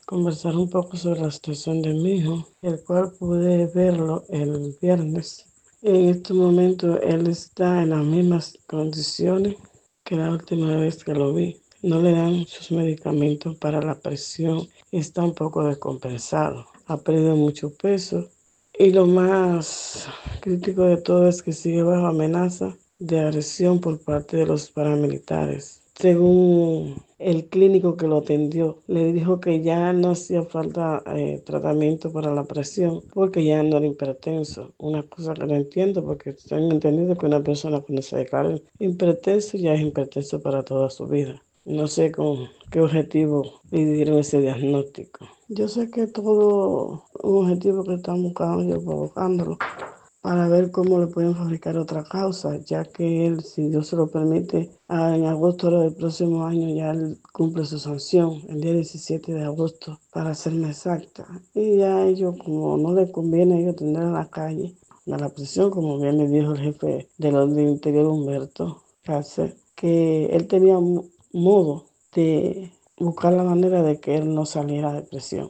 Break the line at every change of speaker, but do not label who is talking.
conversar un poco sobre la situación de mi hijo, el cual pude verlo el viernes. En este momento él está en las mismas condiciones que la última vez que lo vi. No le dan sus medicamentos para la presión, está un poco descompensado, ha perdido mucho peso y lo más crítico de todo es que sigue bajo amenaza de agresión por parte de los paramilitares. Según el clínico que lo atendió, le dijo que ya no hacía falta tratamiento para la presión porque ya no era hipertenso. Una cosa que no entiendo porque tengo entendido que una persona cuando se declara hipertenso ya es hipertenso para toda su vida. No sé con qué objetivo le dieron ese diagnóstico. Yo sé que todo un objetivo que están buscando ellos provocándolo para ver cómo le pueden fabricar otra causa, ya que él, si Dios se lo permite, en agosto del próximo año ya él cumple su sanción, el día 17 de agosto, para serme exacta. Y ya ellos, como no les conviene a ellos tener en la calle, a la prisión, como bien le dijo el jefe del orden interior, Humberto Cáceres, que él tenía modo de buscar la manera de que él no saliera de prisión.